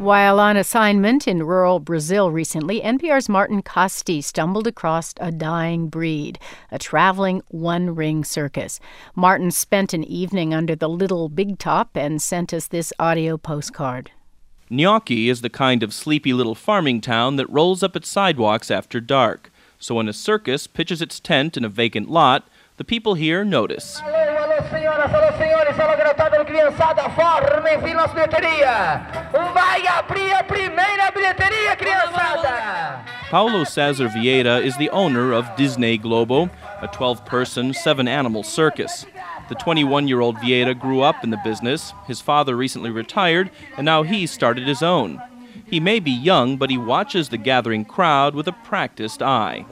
While on assignment in rural Brazil recently, NPR's Martin Casti stumbled across a dying breed, a traveling one-ring circus. Martin spent an evening under the Little Big Top and sent us this audio postcard. Nhoque is the kind of sleepy little farming town that rolls up its sidewalks after dark. So when a circus pitches its tent in a vacant lot, the people here notice. Alô, senhoras, alô, garotada, criançada, formem, enfim, nossa bilheteria. Vai abrir a primeira bilheteria, criançada. Paulo César Vieira is the owner of Disney Globo, a 12-person, 7-animal circus. The 21-year-old Vieira grew up in the business. His father recently retired, and now he started his own. He may be young, but he watches the gathering crowd with a practiced eye.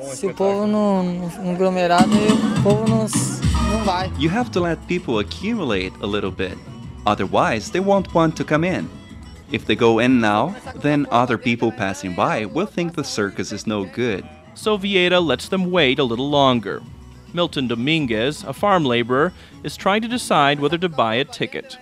You have to let people accumulate a little bit. Otherwise, they won't want to come in. If they go in now, then other people passing by will think the circus is no good. So Vieira lets them wait a little longer. Milton Dominguez, a farm laborer, is trying to decide whether to buy a ticket.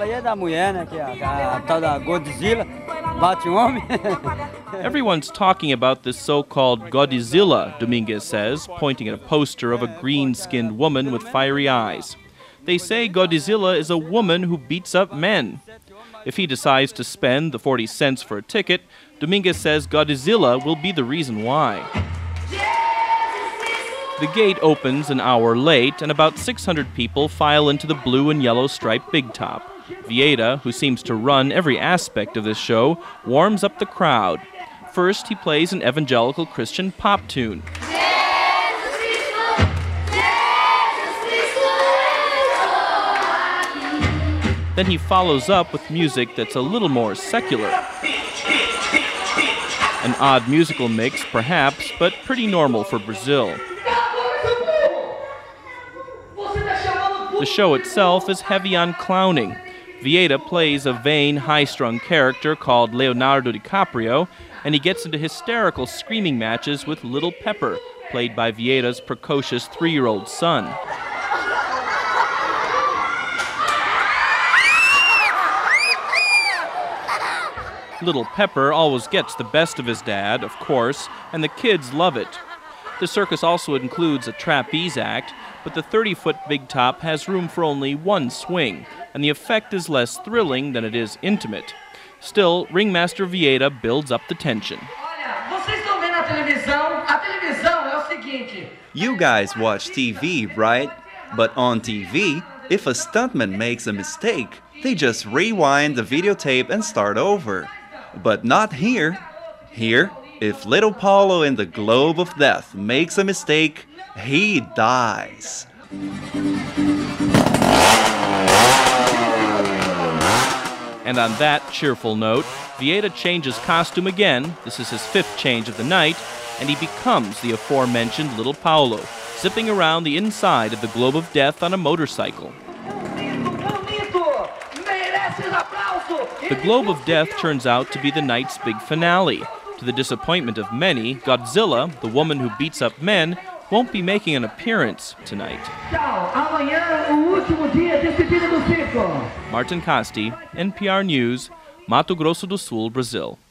Everyone's talking about this so-called Godzilla, Dominguez says, pointing at a poster of a green-skinned woman with fiery eyes. They say Godzilla is a woman who beats up men. If he decides to spend the 40 cents for a ticket, Dominguez says Godzilla will be the reason why. The gate opens an hour late, and about 600 people file into the blue and yellow striped Big Top. Vieira, who seems to run every aspect of this show, warms up the crowd. First, he plays an evangelical Christian pop tune. Then he follows up with music that's a little more secular. An odd musical mix, perhaps, but pretty normal for Brazil. The show itself is heavy on clowning. Vieira plays a vain, high-strung character called Leonardo DiCaprio, and he gets into hysterical screaming matches with Little Pepper, played by Vieira's precocious 3-year-old son. Little Pepper always gets the best of his dad, of course, and the kids love it. The circus also includes a trapeze act, but the 30-foot Big Top has room for only one swing, and the effect is less thrilling than it is intimate. Still, Ringmaster Vieira builds up the tension. You guys watch TV, right? But on TV, if a stuntman makes a mistake, they just rewind the videotape and start over. But not here. Here, if little Paulo in the Globe of Death makes a mistake, he dies. And on that cheerful note, Vieira changes costume again. This is his 5th change of the night, and he becomes the aforementioned Little Paulo, zipping around the inside of the Globe of Death on a motorcycle. The Globe of Death turns out to be the night's big finale. To the disappointment of many, Godzilla, the woman who beats up men, won't be making an appearance tonight. Martin Casti, NPR News, Mato Grosso do Sul, Brazil.